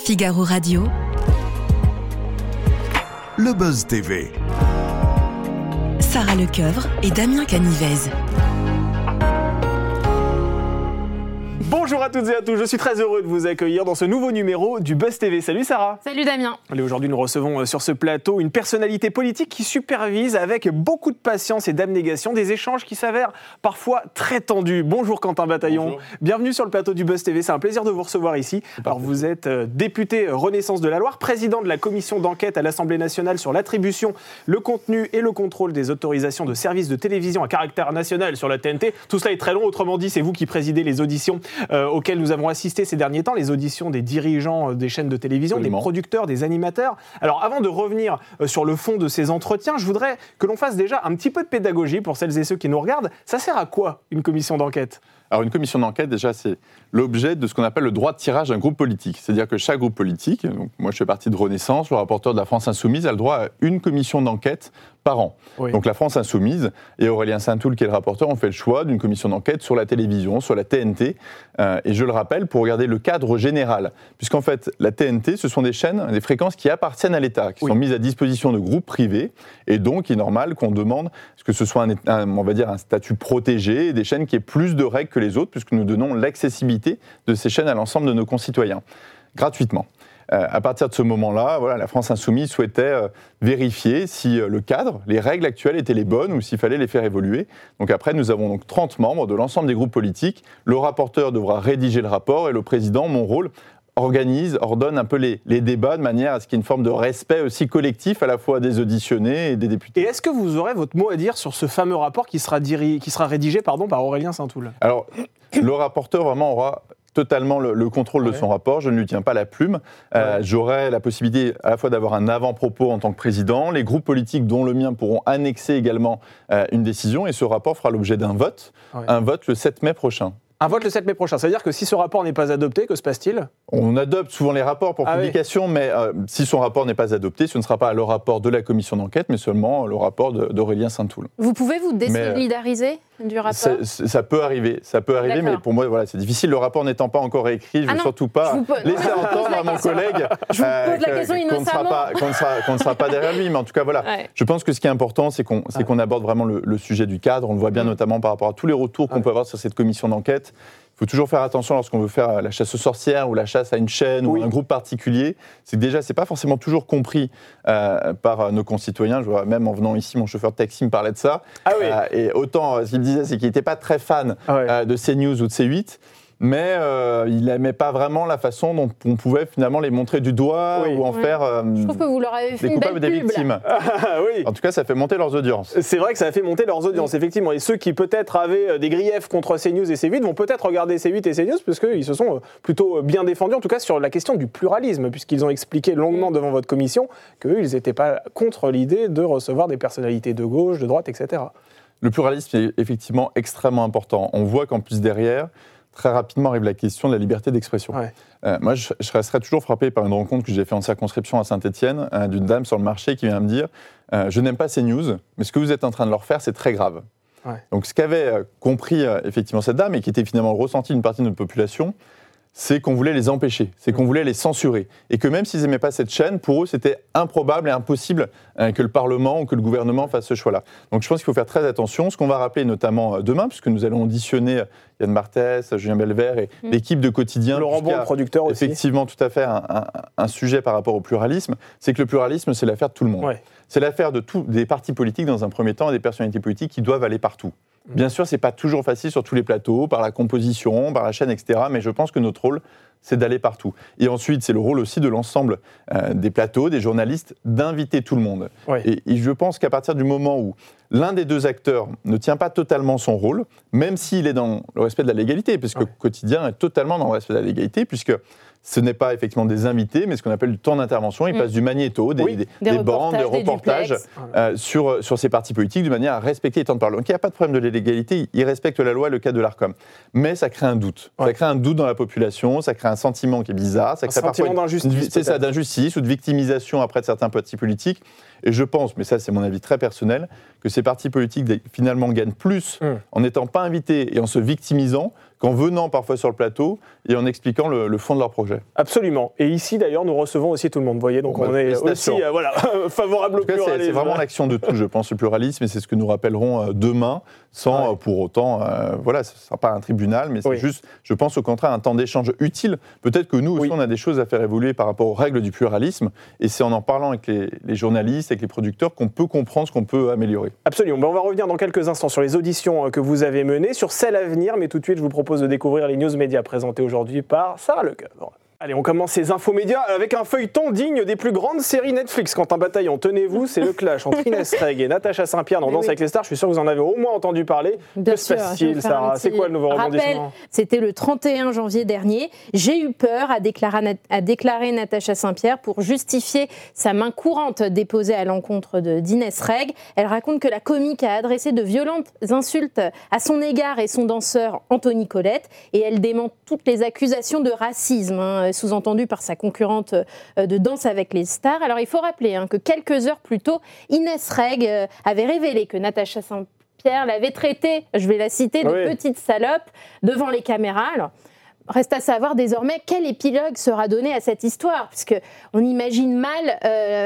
Figaro Radio. Le Buzz TV. Sarah Lecoeuvre et Damien Canivez. Bonjour à toutes et à tous, je suis très heureux de vous accueillir dans ce nouveau numéro du Buzz TV. Salut Sarah. Salut Damien. Allez, aujourd'hui nous recevons sur ce plateau une personnalité politique qui supervise avec beaucoup de patience et d'abnégation des échanges qui s'avèrent parfois très tendus. Bonjour Quentin Bataillon. Bonjour. Bienvenue sur le plateau du Buzz TV, c'est un plaisir de vous recevoir ici. Alors vous êtes député Renaissance de la Loire, président de la commission d'enquête à l'Assemblée nationale sur l'attribution, le contenu et le contrôle des autorisations de services de télévision à caractère national sur la TNT. Tout cela est très long, autrement dit c'est vous qui présidez les auditions auxquelles nous avons assisté ces derniers temps, les auditions des dirigeants des chaînes de télévision, Absolument. des producteurs, des animateurs. Alors avant de revenir sur le fond de ces entretiens, je voudrais que l'on fasse déjà un petit peu de pédagogie pour celles et ceux qui nous regardent. Ça sert à quoi une commission d'enquête ? Alors une commission d'enquête, déjà, c'est l'objet de ce qu'on appelle le droit de tirage d'un groupe politique. C'est-à-dire que chaque groupe politique, donc moi je fais partie de Renaissance, le rapporteur de la France Insoumise, a le droit à une commission d'enquête par an. Oui. Donc la France Insoumise et Aurélien Saint-Toul, qui est le rapporteur, ont fait le choix d'une commission d'enquête sur la télévision, sur la TNT. Et je le rappelle, pour regarder le cadre général. Puisqu'en fait, la TNT, ce sont des chaînes, des fréquences qui appartiennent à l'État, qui sont mises à disposition de groupes privés. Et donc, il est normal qu'on demande que ce soit on va dire un statut protégé et des chaînes qui aient plus de règles que les autres, puisque nous donnons l'accessibilité de ces chaînes à l'ensemble de nos concitoyens, gratuitement. À partir de ce moment-là, voilà, la France Insoumise souhaitait vérifier si le cadre, les règles actuelles étaient les bonnes ou s'il fallait les faire évoluer. Donc après, nous avons donc 30 membres de l'ensemble des groupes politiques. Le rapporteur devra rédiger le rapport et le président, mon rôle, ordonne un peu les débats de manière à ce qu'il y ait une forme de respect aussi collectif à la fois des auditionnés et des députés. Et est-ce que vous aurez votre mot à dire sur ce fameux rapport qui sera rédigé par Aurélien Saint-Toul ? Alors, le rapporteur vraiment aura totalement le contrôle de son rapport, je ne lui tiens pas la plume. J'aurai la possibilité à la fois d'avoir un avant-propos en tant que président, les groupes politiques dont le mien pourront annexer également une décision et ce rapport fera l'objet d'un vote, un vote le 7 mai prochain. Un vote le 7 mai prochain, ça veut dire que si ce rapport n'est pas adopté, que se passe-t-il ? On adopte souvent les rapports pour publication, mais si son rapport n'est pas adopté, ce ne sera pas le rapport de la commission d'enquête, mais seulement le rapport d'Aurélien Saint-Toul. Vous pouvez vous désolidariser du rapport ? Ça peut arriver, mais pour moi, voilà, c'est difficile. Le rapport n'étant pas encore écrit, je ne veux surtout pas laisser entendre à mon collègue qu'on ne sera pas derrière lui. Mais en tout cas, voilà. Ouais. Je pense que ce qui est important, c'est qu'on aborde vraiment le sujet du cadre. On le voit bien notamment par rapport à tous les retours qu'on peut avoir sur cette commission d'enquête. Il faut toujours faire attention lorsqu'on veut faire la chasse aux sorcières ou la chasse à une chaîne ou un groupe particulier. C'est que déjà, c'est pas forcément toujours compris par nos concitoyens. Je vois même en venant ici, mon chauffeur de taxi me parlait de ça. Et autant, ce qu'il me disait, c'est qu'il n'était pas très fan de CNews ou de C8. Mais il n'aimait pas vraiment la façon dont on pouvait finalement les montrer du doigt ou en faire Je trouve que vous leur avez fait des coupables une belle des pub, victimes. En tout cas, ça fait monter leurs audiences. C'est vrai que ça a fait monter leurs audiences, effectivement. Et ceux qui peut-être avaient des griefs contre CNews et C8 vont peut-être regarder C8 et CNews puisqu'ils se sont plutôt bien défendus, en tout cas sur la question du pluralisme, puisqu'ils ont expliqué longuement devant votre commission qu'eux, ils n'étaient pas contre l'idée de recevoir des personnalités de gauche, de droite, etc. Le pluralisme est effectivement extrêmement important. On voit qu'en plus derrière, très rapidement arrive la question de la liberté d'expression. Moi, je resterai toujours frappé par une rencontre que j'ai faite en circonscription à Saint-Étienne, d'une dame sur le marché qui vient me dire « Je n'aime pas ces news, mais ce que vous êtes en train de leur faire, c'est très grave. » Donc ce qu'avait compris effectivement cette dame, et qui était finalement le ressenti d'une partie de notre population, c'est qu'on voulait les empêcher, c'est qu'on voulait les censurer. Et que même s'ils n'aimaient pas cette chaîne, pour eux, c'était improbable et impossible que le Parlement ou que le gouvernement fasse ce choix-là. Donc je pense qu'il faut faire très attention. Ce qu'on va rappeler notamment demain, puisque nous allons auditionner Yann Martès, Julien Belvert et l'équipe de Quotidien. Laurent Bon, producteur aussi. Effectivement, tout à fait, un sujet par rapport au pluralisme. C'est que le pluralisme, c'est l'affaire de tout le monde. C'est l'affaire des partis politiques dans un premier temps et des personnalités politiques qui doivent aller partout. Bien sûr, ce n'est pas toujours facile sur tous les plateaux, par la composition, par la chaîne, etc. Mais je pense que notre rôle, c'est d'aller partout. Et ensuite, c'est le rôle aussi de l'ensemble des plateaux, des journalistes, d'inviter tout le monde. Et je pense qu'à partir du moment où l'un des deux acteurs ne tient pas totalement son rôle, même s'il est dans le respect de la légalité, puisque Quotidien est totalement dans le respect de la légalité, puisque ce n'est pas effectivement des invités, mais ce qu'on appelle du temps d'intervention. Il passe du magnéto, des bandes, des reportages sur ces partis politiques, de manière à respecter les temps de parole. Donc il n'y a pas de problème de légalité, ils respectent la loi, le cadre de l'Arcom. Mais ça crée un doute. Ça crée un doute dans la population, ça crée un sentiment qui est bizarre. Ça crée un sentiment d'injustice. C'est ça, d'injustice ou de victimisation après de certains partis politiques. Et je pense, mais ça c'est mon avis très personnel, que ces partis politiques finalement gagnent plus en n'étant pas invités et en se victimisant qu'en venant parfois sur le plateau et en expliquant le fond de leur projet. Absolument. Et ici, d'ailleurs, nous recevons aussi tout le monde, vous voyez, donc on est aussi favorable au pluralisme. C'est vraiment l'action de tous, je pense, le pluralisme, et c'est ce que nous rappellerons demain, sans pour autant, ce ne sera pas un tribunal, mais c'est juste, je pense au contraire, un temps d'échange utile. Peut-être que nous aussi, on a des choses à faire évoluer par rapport aux règles du pluralisme, et c'est en parlant avec les journalistes, avec les producteurs, qu'on peut comprendre ce qu'on peut améliorer. Absolument. On va revenir dans quelques instants sur les auditions que vous avez menées, sur celles à venir, mais tout de suite, je vous propose de découvrir les news médias présentées aujourd'hui par Sarah Lecoeuvre. Allez, on commence ces infos médias avec un feuilleton digne des plus grandes séries Netflix. Quentin Bataillon, tenez-vous, c'est le clash entre Inès Reg et Natacha Saint-Pierre dans Danse avec les stars. Je suis sûr que vous en avez au moins entendu parler. Que se passe-t-il, Sarah ? C'est quoi le nouveau rebondissement ? C'était le 31 janvier dernier. J'ai eu peur, a déclaré Natacha Saint-Pierre pour justifier sa main courante déposée à l'encontre d'Inès Reg. Elle raconte que la comique a adressé de violentes insultes à son égard et son danseur Anthony Colette. Et elle dément toutes les accusations de racisme, sous-entendu par sa concurrente de Danse avec les stars. Alors il faut rappeler que quelques heures plus tôt, Inès Reg avait révélé que Natacha Saint-Pierre l'avait traitée, je vais la citer, de petite salope devant les caméras. Alors, reste à savoir désormais quel épilogue sera donné à cette histoire, puisqu'on imagine mal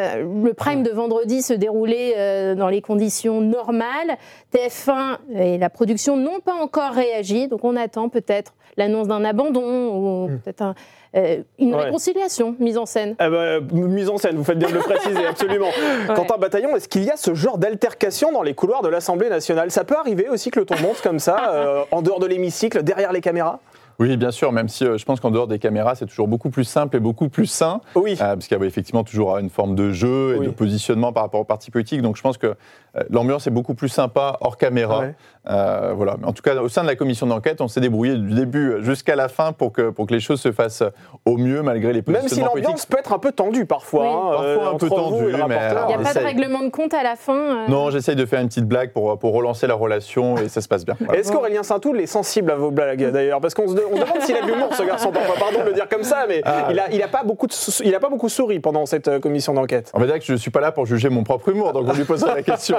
le prime de vendredi se dérouler dans les conditions normales. TF1 et la production n'ont pas encore réagi, donc on attend peut-être l'annonce d'un abandon ou peut-être une réconciliation mise en scène. Mise en scène, vous faites bien de le préciser, absolument. Quentin Bataillon, est-ce qu'il y a ce genre d'altercation dans les couloirs de l'Assemblée nationale ? Ça peut arriver aussi que le ton monte comme ça, en dehors de l'hémicycle, derrière les caméras ? Oui, bien sûr, même si je pense qu'en dehors des caméras, c'est toujours beaucoup plus simple et beaucoup plus sain. Oui. Parce qu'il y a effectivement toujours une forme de jeu et de positionnement par rapport aux partis politiques. Donc je pense que l'ambiance est beaucoup plus sympa hors caméra. Voilà. Mais en tout cas, au sein de la commission d'enquête, on s'est débrouillé du début jusqu'à la fin pour que les choses se fassent au mieux malgré les positionnements politiques. Même si l'ambiance peut être un peu tendue parfois. Parfois un peu tendue, mais il n'y a pas de règlement de compte à la fin. Non, j'essaye de faire une petite blague pour relancer la relation et ça se passe bien. Voilà. Est-ce qu'Aurélien Saint-Toul est sensible à vos blagues d'ailleurs ? Parce qu'on se demande s'il a de l'humour, ce garçon. Pardon de le dire comme ça, mais il a pas beaucoup souri pendant cette commission d'enquête. On va dire que je ne suis pas là pour juger mon propre humour, donc on lui posera la question.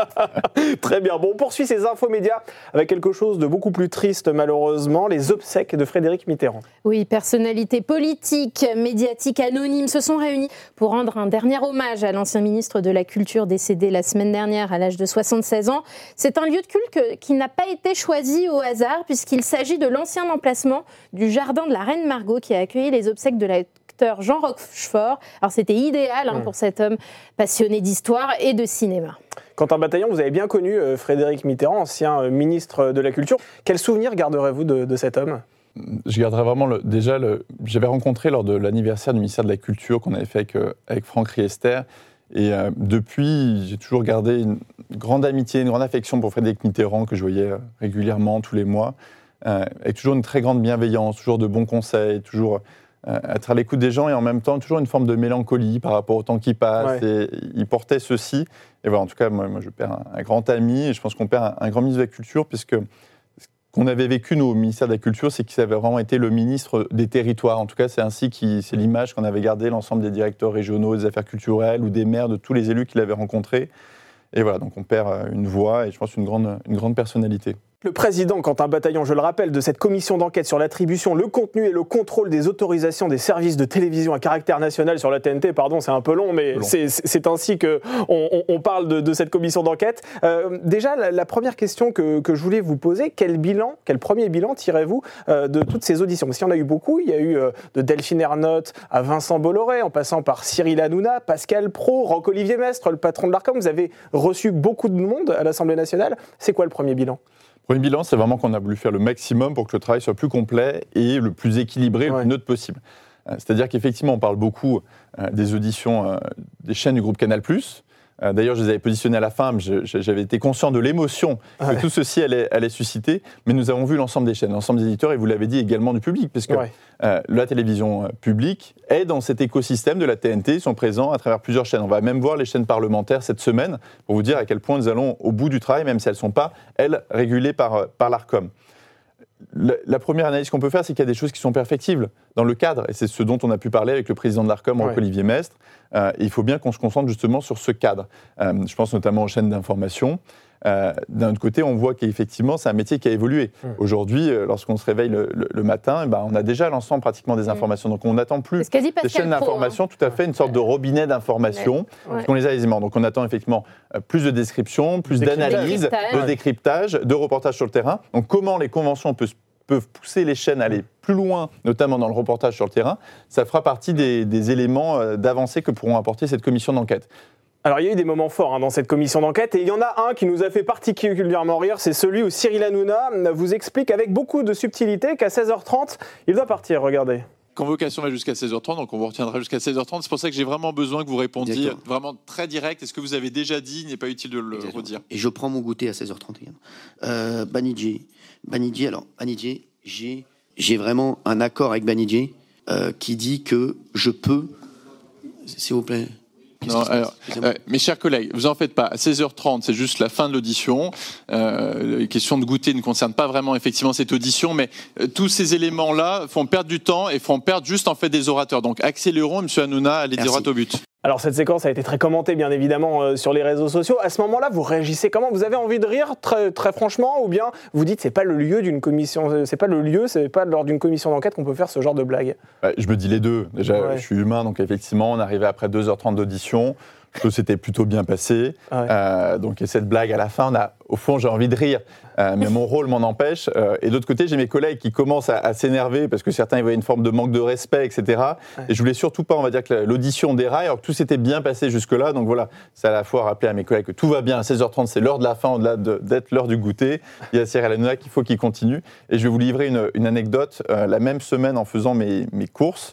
Très bien. Bon, on poursuit ces infos médias avec quelque chose de beaucoup plus triste, malheureusement, les obsèques de Frédéric Mitterrand. Oui, personnalités politiques, médiatiques, anonymes se sont réunis pour rendre un dernier hommage à l'ancien ministre de la Culture décédé la semaine dernière à l'âge de 76 ans. C'est un lieu de culte qui n'a pas été choisi au hasard puisqu'il s'agit de l'ancien emplacement du jardin de la Reine Margot qui a accueilli les obsèques de l'acteur Jean Rochefort. Alors c'était idéal pour cet homme passionné d'histoire et de cinéma. Quentin Bataillon, vous avez bien connu Frédéric Mitterrand, ancien ministre de la Culture. Quel souvenir garderez-vous de cet homme ? Je garderai vraiment j'avais rencontré lors de l'anniversaire du ministère de la Culture qu'on avait fait avec Franck Riester. Et depuis, j'ai toujours gardé une grande amitié, une grande affection pour Frédéric Mitterrand que je voyais régulièrement tous les mois. Avec toujours une très grande bienveillance, toujours de bons conseils, toujours être à l'écoute des gens et en même temps toujours une forme de mélancolie par rapport au temps qui passe. Et il portait ceci. Et voilà, en tout cas, moi je perds un grand ami et je pense qu'on perd un grand ministre de la Culture puisque ce qu'on avait vécu, nous, au ministère de la Culture, c'est qu'il avait vraiment été le ministre des territoires. En tout cas, c'est c'est l'image qu'on avait gardée, l'ensemble des directeurs régionaux des affaires culturelles ou des maires, de tous les élus qu'il avait rencontrés. Et voilà, donc on perd une voix et je pense une grande personnalité. Le président Quentin Bataillon, je le rappelle, de cette commission d'enquête sur l'attribution, le contenu et le contrôle des autorisations des services de télévision à caractère national sur la TNT, pardon, c'est un peu long, mais c'est ainsi qu'on parle de cette commission d'enquête. Déjà, la première question que je voulais vous poser, quel premier bilan tirez-vous de toutes ces auditions ? Parce qu'il y en a eu beaucoup, il y a eu de Delphine Ernotte à Vincent Bolloré, en passant par Cyril Hanouna, Pascal Praud, Roch-Olivier Mestre, le patron de l'Arcom. Vous avez reçu beaucoup de monde à l'Assemblée nationale. C'est quoi le premier bilan ? Le premier bilan, c'est vraiment qu'on a voulu faire le maximum pour que le travail soit plus complet et le plus équilibré, le plus neutre possible. C'est-à-dire qu'effectivement, on parle beaucoup des auditions des chaînes du groupe Canal+. D'ailleurs, je les avais positionnés à la fin, mais j'avais été conscient de l'émotion que tout ceci allait susciter. Mais nous avons vu l'ensemble des chaînes, l'ensemble des éditeurs, et vous l'avez dit également du public, parce que la télévision publique est dans cet écosystème de la TNT, ils sont présents à travers plusieurs chaînes. On va même voir les chaînes parlementaires cette semaine pour vous dire à quel point nous allons au bout du travail, même si elles ne sont pas, elles, régulées par l'Arcom. La première analyse qu'on peut faire, c'est qu'il y a des choses qui sont perfectibles dans le cadre, et c'est ce dont on a pu parler avec le président de l'Arcom, Roch-Olivier Mestre. Il faut bien qu'on se concentre justement sur ce cadre. Je pense notamment aux chaînes d'information. d'un autre côté, on voit qu'effectivement, c'est un métier qui a évolué. Aujourd'hui, lorsqu'on se réveille le matin, on a déjà l'ensemble pratiquement des informations. Donc, on n'attend plus des chaînes d'information, tout à fait, une sorte de robinet d'informations, parce qu'on les a aisément. Donc, on attend effectivement plus de descriptions, plus d'analyses, de décryptage, de reportages sur le terrain. Donc, comment les conventions peuvent pousser les chaînes à aller plus loin, notamment dans le reportage sur le terrain, ça fera partie des éléments d'avancée que pourront apporter cette commission d'enquête. Alors, il y a eu des moments forts dans cette commission d'enquête, et il y en a un qui nous a fait particulièrement rire, c'est celui où Cyril Hanouna vous explique avec beaucoup de subtilité qu'à 16h30, il doit partir, regardez. Convocation va jusqu'à 16h30, donc on vous retiendra jusqu'à 16h30. C'est pour ça que j'ai vraiment besoin que vous répondiez vraiment très direct. Est-ce que vous avez déjà dit, il n'est pas utile de le redire. Et je prends mon goûter à 16h30 également. Banijé, j'ai vraiment un accord avec Banijé qui dit que je peux, s'il vous plaît. Non, alors, mes chers collègues, vous en faites pas. À 16h30, c'est juste la fin de l'audition. Les questions de goûter ne concernent pas vraiment effectivement cette audition, mais tous ces éléments-là font perdre du temps et font perdre juste en fait des orateurs. Donc accélérons, M. Hanouna, allez droit au but. Alors cette séquence a été très commentée bien évidemment sur les réseaux sociaux. À ce moment-là, vous réagissez comment ? Vous avez envie de rire très, très franchement, ou bien vous dites c'est pas le lieu d'une commission, c'est pas lors d'une commission d'enquête qu'on peut faire ce genre de blague ? Je me dis les deux. Déjà, je suis humain, donc effectivement, on arrivait après 2h30 d'audition. Tout s'était plutôt bien passé. Donc, et cette blague à la fin, au fond, j'ai envie de rire. Mais mon rôle m'en empêche. Et d'autre côté, j'ai mes collègues qui commencent à s'énerver parce que certains y voyaient une forme de manque de respect, etc. Et je voulais surtout pas, on va dire, que l'audition déraille, alors que tout s'était bien passé jusque-là. Donc voilà, c'est à la fois rappeler à mes collègues que tout va bien à 16h30, c'est l'heure de la fin, au-delà d'être l'heure du goûter. Il y a Cyril Hanouna qu'il faut qu'il continue. Et je vais vous livrer une anecdote. La même semaine, en faisant mes courses,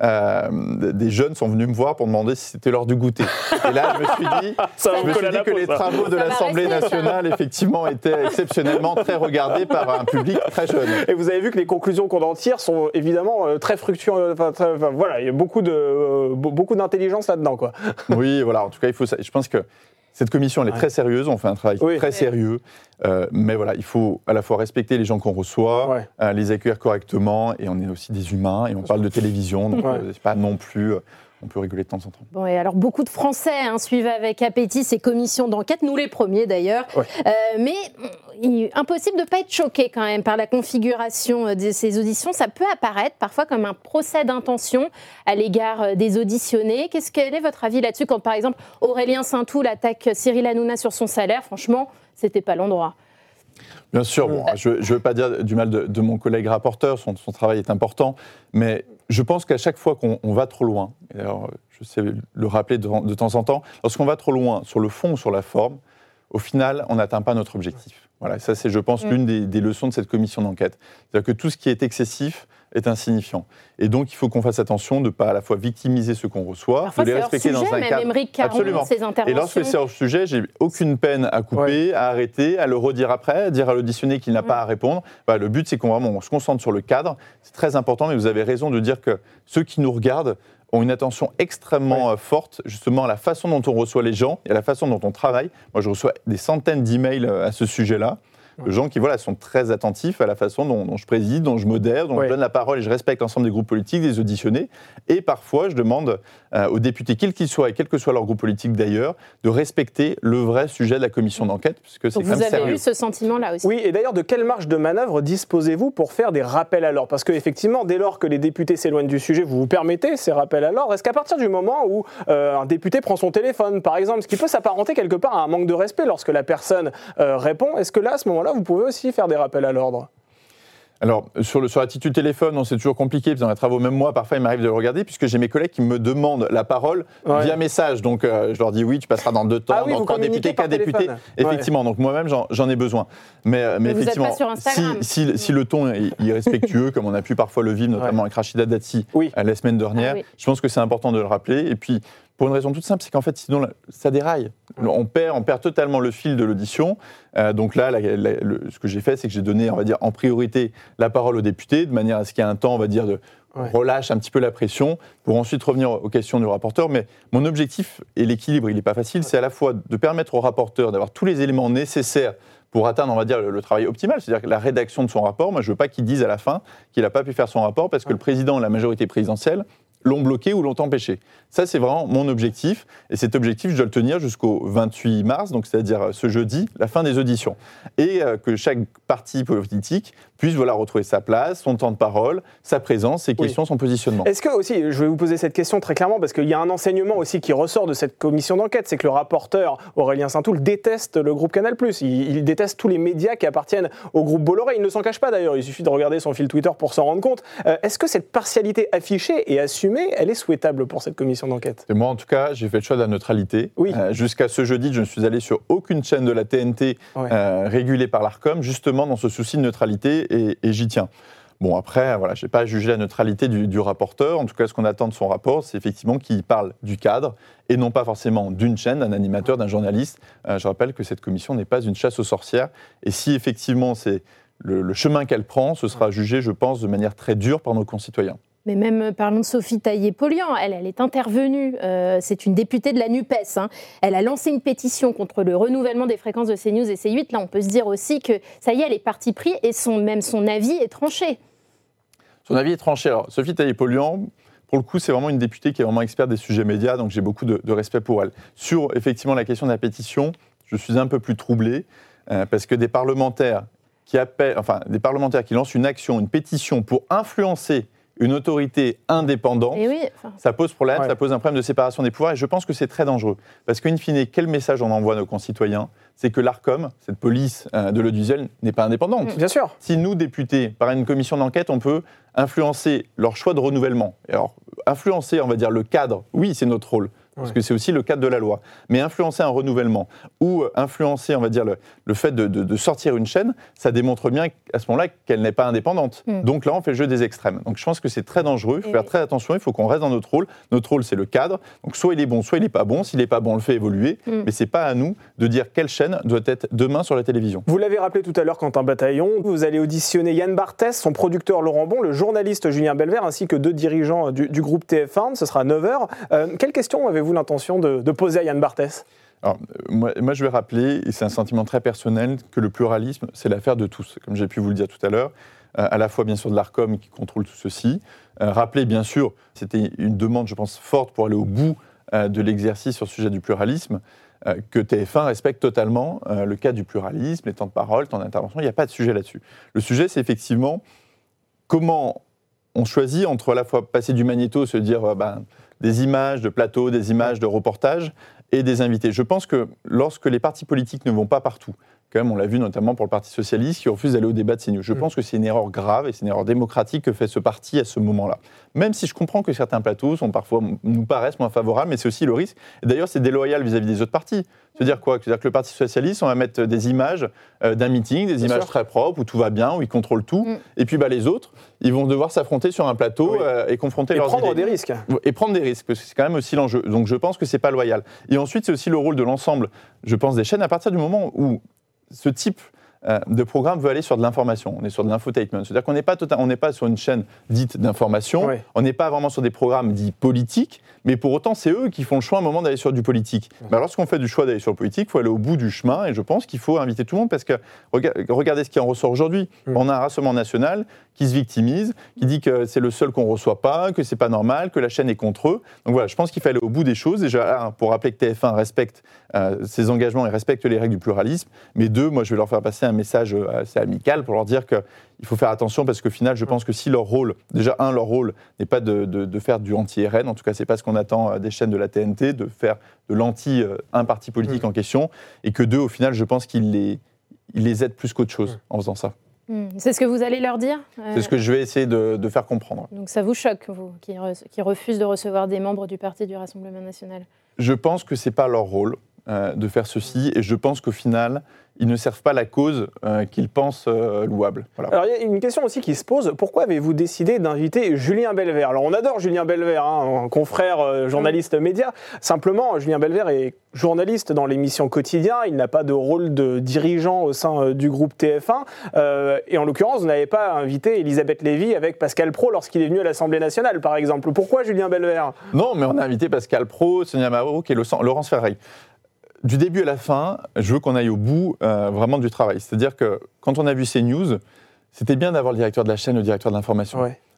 des jeunes sont venus me voir pour demander si c'était l'heure du goûter. Et là, je me suis dit que les travaux de l'Assemblée nationale, effectivement, étaient exceptionnellement très regardés par un public très jeune. Et vous avez vu que les conclusions qu'on en tire sont évidemment très fructueuses. Voilà, il y a beaucoup d'intelligence là-dedans, quoi. Oui, voilà. En tout cas, je pense que cette commission, elle est très sérieuse, on fait un travail très sérieux, mais voilà, il faut à la fois respecter les gens qu'on reçoit, les accueillir correctement, et on est aussi des humains, et on parle de télévision, donc c'est pas non plus... On peut rigoler de temps en temps. Bon, et alors, beaucoup de Français suivent avec appétit ces commissions d'enquête, nous les premiers d'ailleurs. Mais impossible de ne pas être choqué quand même par la configuration de ces auditions. Ça peut apparaître parfois comme un procès d'intention à l'égard des auditionnés. Quel est votre avis là-dessus quand, par exemple, Aurélien Saint-Toul attaque Cyril Hanouna sur son salaire ? Franchement, c'était pas l'endroit. Bien sûr, je ne veux pas dire du mal de mon collègue rapporteur, son travail est important, mais je pense qu'à chaque fois qu'on va trop loin, et alors je sais le rappeler de temps en temps, lorsqu'on va trop loin sur le fond ou sur la forme, au final, on n'atteint pas notre objectif. Voilà, ça c'est, je pense, l'une des leçons de cette commission d'enquête. C'est-à-dire que tout ce qui est excessif est insignifiant. Et donc, il faut qu'on fasse attention de ne pas à la fois victimiser ceux qu'on reçoit, parfois, de les respecter dans un cadre. Absolument. Ses interventions. Et lorsque c'est hors sujet, j'ai aucune peine à couper, à arrêter, à le redire après, à dire à l'auditionné qu'il n'a pas à répondre. Le but, c'est qu'on se concentre sur le cadre. C'est très important, mais vous avez raison de dire que ceux qui nous regardent ont une attention extrêmement forte, justement, à la façon dont on reçoit les gens et à la façon dont on travaille. Moi, je reçois des centaines d'emails à ce sujet-là, de gens qui sont très attentifs à la façon dont je préside, dont je modère, dont je donne la parole et je respecte l'ensemble des groupes politiques, des auditionnés. Et parfois, je demande aux députés, quels qu'ils soient et quel que soit leur groupe politique d'ailleurs, de respecter le vrai sujet de la commission d'enquête, puisque c'est quand même sérieux. Vous avez eu ce sentiment-là aussi. Oui, et d'ailleurs, de quelle marge de manœuvre disposez-vous pour faire des rappels à l'ordre ? Parce qu'effectivement, dès lors que les députés s'éloignent du sujet, vous permettez ces rappels à l'ordre. Est-ce qu'à partir du moment où un député prend son téléphone, par exemple, ce qui peut s'apparenter quelque part à un manque de respect lorsque la personne répond, est-ce que là, à ce moment-là, vous pouvez aussi faire des rappels à l'ordre ? Alors, sur l'attitude téléphone, c'est toujours compliqué. Dans les travaux, même moi, parfois, il m'arrive de le regarder, puisque j'ai mes collègues qui me demandent la parole via message. Donc, je leur dis oui, tu passeras dans 2 temps, dans 3 députés, 4 députés. Effectivement, donc moi-même, j'en ai ai besoin. Mais effectivement, vous êtes pas sur Instagram. si le ton est irrespectueux, comme on a pu parfois le vivre, notamment avec Rachida Dati la semaine dernière, je pense que c'est important de le rappeler. Et puis, pour une raison toute simple, c'est qu'en fait, sinon, ça déraille. On perd totalement le fil de l'audition. Donc là, ce que j'ai fait, c'est que j'ai donné, on va dire, en priorité la parole aux députés, de manière à ce qu'il y ait un temps, on va dire, de relâche un petit peu la pression, pour ensuite revenir aux questions du rapporteur. Mais mon objectif, et l'équilibre, il n'est pas facile, c'est à la fois de permettre au rapporteur d'avoir tous les éléments nécessaires pour atteindre, on va dire, le travail optimal, c'est-à-dire la rédaction de son rapport. Moi, je ne veux pas qu'il dise à la fin qu'il n'a pas pu faire son rapport, parce que le président et la majorité présidentielle l'ont bloqué ou l'ont empêché. Ça, c'est vraiment mon objectif. Et cet objectif, je dois le tenir jusqu'au 28 mars, donc c'est-à-dire ce jeudi, la fin des auditions. Et que chaque parti politique puisse retrouver sa place, son temps de parole, sa présence, ses questions, son positionnement. Est-ce que aussi, je vais vous poser cette question très clairement, parce qu'il y a un enseignement aussi qui ressort de cette commission d'enquête, c'est que le rapporteur Aurélien Saint-Toul déteste le groupe Canal+. Il déteste tous les médias qui appartiennent au groupe Bolloré. Il ne s'en cache pas d'ailleurs, il suffit de regarder son fil Twitter pour s'en rendre compte. Est-ce que cette partialité affichée et assumée, elle est souhaitable pour cette commission d'enquête ? Et moi, en tout cas, j'ai fait le choix de la neutralité. Oui. Jusqu'à ce jeudi, je ne suis allé sur aucune chaîne de la TNT régulée par l'Arcom, justement dans ce souci de neutralité, et j'y tiens. Bon, après, je n'ai pas à juger la neutralité du rapporteur. En tout cas, ce qu'on attend de son rapport, c'est effectivement qu'il parle du cadre et non pas forcément d'une chaîne, d'un animateur, d'un journaliste. Je rappelle que cette commission n'est pas une chasse aux sorcières. Et si effectivement c'est le chemin qu'elle prend, ce sera jugé, je pense, de manière très dure par nos concitoyens. Mais même, parlons de Sophie Taillé-Polian, elle est intervenue, c'est une députée de la NUPES, elle a lancé une pétition contre le renouvellement des fréquences de CNews et C8, là on peut se dire aussi que ça y est, elle est parti pris et même son avis est tranché. Son avis est tranché. Alors, Sophie Taillé-Polian, pour le coup, c'est vraiment une députée qui est vraiment experte des sujets médias, donc j'ai beaucoup de respect pour elle. Sur, effectivement, la question de la pétition, je suis un peu plus troublé, parce que des parlementaires qui lancent une action, une pétition pour influencer une autorité indépendante, ça pose problème, ça pose un problème de séparation des pouvoirs, et je pense que c'est très dangereux. Parce qu'in fine, quel message on envoie à nos concitoyens ? C'est que l'Arcom, cette police de l'audiovisuel, n'est pas indépendante. Bien sûr. Si nous, députés, par une commission d'enquête, on peut influencer leur choix de renouvellement, et alors influencer, on va dire, le cadre, oui, c'est notre rôle, parce que c'est aussi le cadre de la loi. Mais influencer un renouvellement ou influencer, on va dire, le fait de sortir une chaîne, ça démontre bien à ce moment-là qu'elle n'est pas indépendante. Donc là, on fait le jeu des extrêmes. Donc je pense que c'est très dangereux, il faut faire très attention, il faut qu'on reste dans notre rôle. Notre rôle, c'est le cadre. Donc soit il est bon, soit il n'est pas bon. S'il n'est pas bon, on le fait évoluer. Mais ce n'est pas à nous de dire quelle chaîne doit être demain sur la télévision. Vous l'avez rappelé tout à l'heure, Quentin Bataillon, vous allez auditionner Yann Barthès, son producteur Laurent Bon, le journaliste Julien Belver, ainsi que 2 dirigeants du groupe TF1. Ce sera à 9h. Quelle question avez-vous l'intention de poser à Yann Barthès ? Alors, moi, je vais rappeler, et c'est un sentiment très personnel, que le pluralisme, c'est l'affaire de tous, comme j'ai pu vous le dire tout à l'heure, à la fois, bien sûr, de l'Arcom qui contrôle tout ceci. Rappeler, bien sûr, c'était une demande, je pense, forte pour aller au bout de l'exercice sur le sujet du pluralisme, que TF1 respecte totalement le cadre du pluralisme, les temps de parole, temps d'intervention, il n'y a pas de sujet là-dessus. Le sujet, c'est effectivement comment on choisit entre à la fois passer du magnéto, se dire des images de plateau, des images de reportage et des invités. Je pense que lorsque les partis politiques ne vont pas partout, quand même, on l'a vu notamment pour le Parti Socialiste qui refuse d'aller au débat de CNews. Je pense que c'est une erreur grave et c'est une erreur démocratique que fait ce parti à ce moment-là. Même si je comprends que certains plateaux nous paraissent moins favorables, mais c'est aussi le risque. Et d'ailleurs, c'est déloyal vis-à-vis des autres partis. C'est-à-dire quoi ? C'est-à-dire que le Parti Socialiste, on va mettre des images d'un meeting, des images très propres, où tout va bien, où ils contrôlent tout. Et puis les autres, ils vont devoir s'affronter sur un plateau et confronter leurs idées. Et prendre des risques. Et prendre des risques, parce que c'est quand même aussi l'enjeu. Donc je pense que c'est pas loyal. Et ensuite, c'est aussi le rôle de l'ensemble, je pense, des chaînes, à partir du moment où ce type de programme veut aller sur de l'information. On est sur de l'infotainment. C'est-à-dire qu'on n'est pas sur une chaîne dite d'information, on n'est pas vraiment sur des programmes dits politiques, mais pour autant, c'est eux qui font le choix à un moment d'aller sur du politique. Lorsqu'on fait du choix d'aller sur le politique, il faut aller au bout du chemin, et je pense qu'il faut inviter tout le monde, parce que regardez ce qui en ressort aujourd'hui. On a un Rassemblement national qui se victimise, qui dit que c'est le seul qu'on ne reçoit pas, que c'est pas normal, que la chaîne est contre eux. Donc voilà, je pense qu'il faut aller au bout des choses. Déjà, pour rappeler que TF1 respecte ses engagements et respecte les règles du pluralisme, mais 2, moi je vais leur faire passer un message assez amical pour leur dire qu'il faut faire attention, parce qu'au final, je pense que si leur rôle, leur rôle n'est pas de faire du anti-RN, en tout cas, c'est pas ce qu'on attend des chaînes de la TNT, de faire de l'anti un parti politique en question, et que 2, au final, je pense qu'ils les aident plus qu'autre chose en faisant ça. C'est ce que vous allez leur dire ? C'est ce que je vais essayer de faire comprendre. Donc ça vous choque, vous, qui refusent de recevoir des membres du parti du Rassemblement national ? Je pense que c'est pas leur rôle de faire ceci, et je pense qu'au final, ils ne servent pas la cause qu'ils pensent louable. Voilà. Alors il y a une question aussi qui se pose, pourquoi avez-vous décidé d'inviter Julien Belver ? Alors on adore Julien Belver, un confrère journaliste média, simplement Julien Belver est journaliste dans l'émission Quotidien, il n'a pas de rôle de dirigeant au sein du groupe TF1, et en l'occurrence vous n'avez pas invité Elisabeth Lévy avec Pascal Praud lorsqu'il est venu à l'Assemblée nationale par exemple. Pourquoi Julien Belver ? Non, mais on a invité Pascal Praud, Sonia Mabrouk et Laurence Ferrari. Du début à la fin, je veux qu'on aille au bout vraiment du travail. C'est-à-dire que quand on a vu CNews, c'était bien d'avoir le directeur de la chaîne, le directeur de l'information.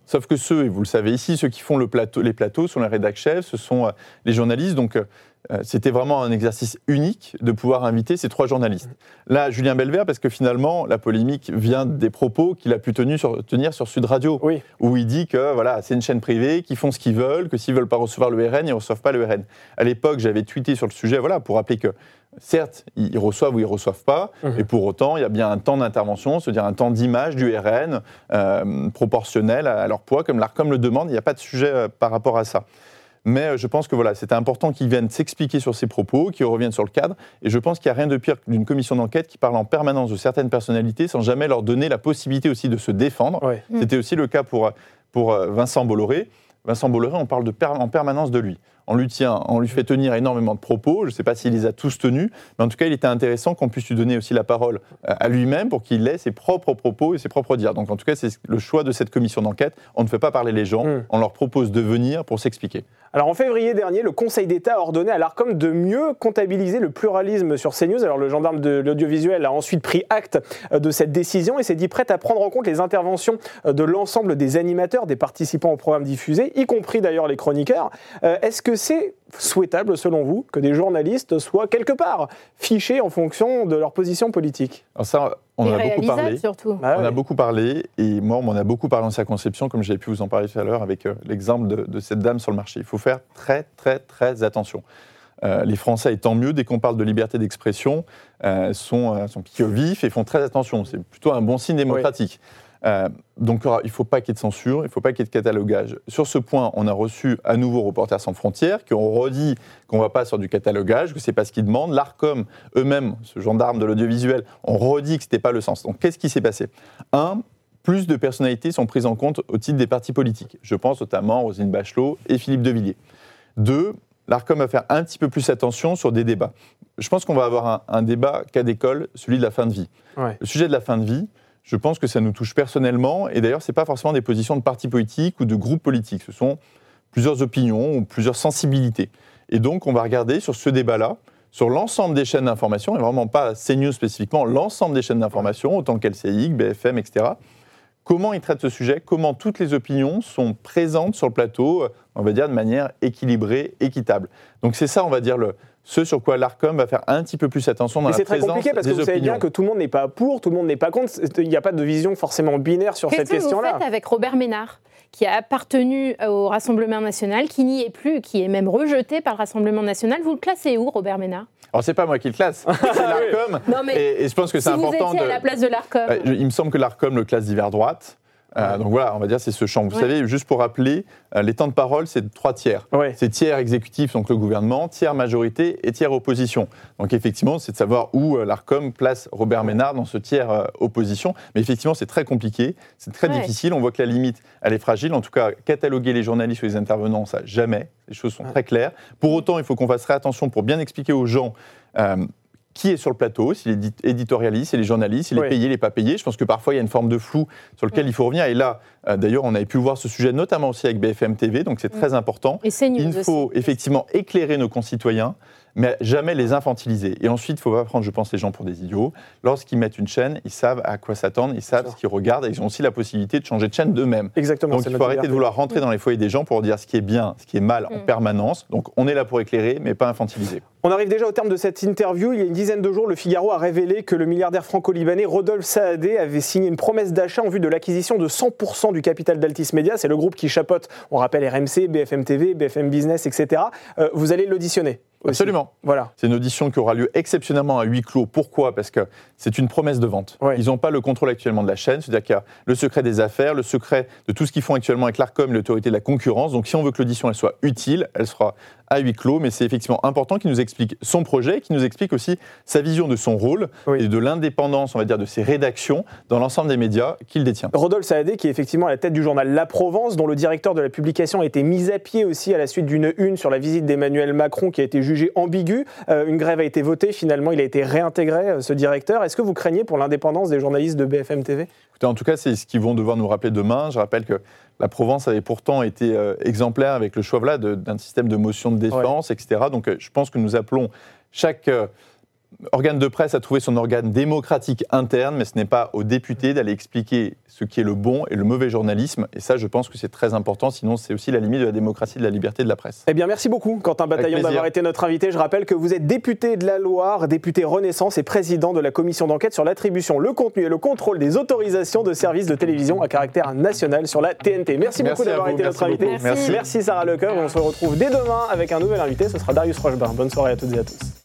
Sauf que ceux, et vous le savez ici, ceux qui font les plateaux sont les rédac-chefs, ce sont les journalistes. Donc, c'était vraiment un exercice unique de pouvoir inviter ces 3 journalistes. Là, Julien Belver, parce que finalement, la polémique vient des propos qu'il a pu tenir sur Sud Radio, où il dit que voilà, c'est une chaîne privée, qu'ils font ce qu'ils veulent, que s'ils ne veulent pas recevoir le RN, ils ne reçoivent pas le RN. À l'époque, j'avais tweeté sur le sujet pour rappeler que certes, ils reçoivent ou ils ne reçoivent pas, et pour autant, il y a bien un temps d'intervention, c'est-à-dire un temps d'image du RN proportionnel à leur poids, comme l'Arcom le demande. Il n'y a pas de sujet par rapport à ça. Mais je pense que c'était important qu'ils viennent s'expliquer sur ces propos, qu'ils reviennent sur le cadre. Et je pense qu'il n'y a rien de pire d'une commission d'enquête qui parle en permanence de certaines personnalités sans jamais leur donner la possibilité aussi de se défendre. C'était aussi le cas pour Vincent Bolloré. Vincent Bolloré, on parle en permanence de lui. On lui fait tenir énormément de propos. Je ne sais pas s'il les a tous tenus, mais en tout cas, il était intéressant qu'on puisse lui donner aussi la parole à lui-même pour qu'il ait ses propres propos et ses propres dires. Donc en tout cas, c'est le choix de cette commission d'enquête. On ne fait pas parler les gens, on leur propose de venir pour s'expliquer. Alors en février dernier, le Conseil d'État a ordonné à l'Arcom de mieux comptabiliser le pluralisme sur CNews. Alors le gendarme de l'audiovisuel a ensuite pris acte de cette décision et s'est dit prêt à prendre en compte les interventions de l'ensemble des animateurs, des participants au programme diffusé, y compris d'ailleurs les chroniqueurs. Est-ce que c'est souhaitable, selon vous, que des journalistes soient quelque part fichés en fonction de leur position politique? Alors ça, on en a beaucoup parlé. Surtout. On a beaucoup parlé, et moi, on m'en a beaucoup parlé en circonscription, comme j'avais pu vous en parler tout à l'heure avec l'exemple de cette dame sur le marché. Il faut faire très, très, très attention. Les Français, et tant mieux, dès qu'on parle de liberté d'expression, sont piqués au vif et font très attention. C'est plutôt un bon signe démocratique. Donc il ne faut pas qu'il y ait de censure, il ne faut pas qu'il y ait de catalogage. Sur ce point, on a reçu à nouveau Reporters sans frontières qui ont redit qu'on ne va pas sur du catalogage, que ce n'est pas ce qu'ils demandent. L'Arcom, eux-mêmes, ce gendarme de l'audiovisuel, ont redit que ce n'était pas le sens. Donc qu'est-ce qui s'est passé ? Plus de personnalités sont prises en compte au titre des partis politiques. Je pense notamment à Roselyne Bachelot et Philippe de Villiers. 2, l'Arcom va faire un petit peu plus attention sur des débats. Je pense qu'on va avoir un débat cas d'école, celui de la fin de vie. Le sujet de la fin de vie, je pense que ça nous touche personnellement, et d'ailleurs, ce n'est pas forcément des positions de partis politiques ou de groupes politiques, ce sont plusieurs opinions ou plusieurs sensibilités. Et donc, on va regarder sur ce débat-là, sur l'ensemble des chaînes d'information, et vraiment pas CNews spécifiquement, l'ensemble des chaînes d'information, autant que LCI, BFM, etc., comment ils traitent ce sujet, comment toutes les opinions sont présentes sur le plateau, on va dire de manière équilibrée, équitable. Donc c'est ça, on va dire, ce sur quoi l'Arcom va faire un petit peu plus attention dans la présence des opinions. C'est très compliqué parce que vous savez bien que tout le monde n'est pas pour, tout le monde n'est pas contre. Il n'y a pas de vision forcément binaire sur cette question-là. Qu'est-ce que vous faites avec Robert Ménard, qui a appartenu au Rassemblement national, qui n'y est plus, qui est même rejeté par le Rassemblement national? Vous le classez où, Robert Ménard? Alors, c'est pas moi qui le classe, c'est l'Arcom. Et je pense que c'est important. Si vous étiez à la place de l'Arcom. Il me semble que l'Arcom le classe d'hiver droite. Donc voilà, on va dire c'est ce champ. Vous savez, juste pour rappeler, les temps de parole, c'est 3 tiers. C'est tiers exécutif, donc le gouvernement, tiers majorité et tiers opposition. Donc effectivement, c'est de savoir où l'Arcom place Robert Ménard dans ce tiers opposition. Mais effectivement, c'est très compliqué, c'est très difficile. On voit que la limite, elle est fragile. En tout cas, cataloguer les journalistes ou les intervenants, ça, jamais. Les choses sont très claires. Pour autant, il faut qu'on fasse très attention pour bien expliquer aux gens qui est sur le plateau, s'il est éditorialiste, s'il est journaliste, s'il est payé, il n'est pas payé. Je pense que parfois, il y a une forme de flou sur lequel il faut revenir. Et là, d'ailleurs, on avait pu voir ce sujet notamment aussi avec BFM TV, donc c'est très important. Et CNews il faut effectivement éclairer nos concitoyens, mais jamais les infantiliser. Et ensuite, il ne faut pas prendre, je pense, les gens pour des idiots. Lorsqu'ils mettent une chaîne, ils savent à quoi s'attendre, ils savent ce qu'ils regardent, et ils ont aussi la possibilité de changer de chaîne d'eux-mêmes. Exactement. Donc il faut arrêter de vouloir rentrer dans les foyers des gens pour dire ce qui est bien, ce qui est mal en permanence. Donc on est là pour éclairer, mais pas infantiliser. On arrive déjà au terme de cette interview. Il y a une dizaine de jours, le Figaro a révélé que le milliardaire franco-libanais Rodolphe Saadé avait signé une promesse d'achat en vue de l'acquisition de 100% du capital d'Altis Media. C'est le groupe qui chapeaute, on rappelle, RMC, BFM TV, BFM Business, etc. Vous allez l'auditionner aussi. Absolument. Voilà. C'est une audition qui aura lieu exceptionnellement à huis clos. Pourquoi ? Parce que c'est une promesse de vente. Ils n'ont pas le contrôle actuellement de la chaîne, c'est-à-dire qu'il y a le secret des affaires, le secret de tout ce qu'ils font actuellement avec l'Arcom et l'autorité de la concurrence. Donc si on veut que l'audition elle soit utile, elle sera à huis clos, mais c'est effectivement important qu'il nous explique son projet, qu'il nous explique aussi sa vision de son rôle et de l'indépendance, on va dire, de ses rédactions dans l'ensemble des médias qu'il détient. Rodolphe Saadé, qui est effectivement à la tête du journal La Provence, dont le directeur de la publication a été mis à pied aussi à la suite d'une une sur la visite d'Emmanuel Macron qui a été jugée ambiguë. Une grève a été votée, finalement il a été réintégré, ce directeur. Est-ce que vous craignez pour l'indépendance des journalistes de BFM TV ? Écoutez, en tout cas, c'est ce qu'ils vont devoir nous rappeler demain. Je rappelle que la Provence avait pourtant été exemplaire avec le choix d'un système de motion de défense, etc. Donc je pense que nous appelons chaque organe de presse a trouvé son organe démocratique interne, mais ce n'est pas aux députés d'aller expliquer ce qui est le bon et le mauvais journalisme. Et ça, je pense que c'est très important, sinon c'est aussi la limite de la démocratie, de la liberté de la presse. Eh bien, merci beaucoup, Quentin Bataillon, d'avoir été notre invité. Je rappelle que vous êtes député de la Loire, député Renaissance et président de la commission d'enquête sur l'attribution, le contenu et le contrôle des autorisations de services de télévision à caractère national sur la TNT. Merci beaucoup d'avoir été notre invité. Merci. Merci Sarah Lecoeuvre. On se retrouve dès demain avec un nouvel invité. Ce sera Darius Rochebin. Bonne soirée à toutes et à tous.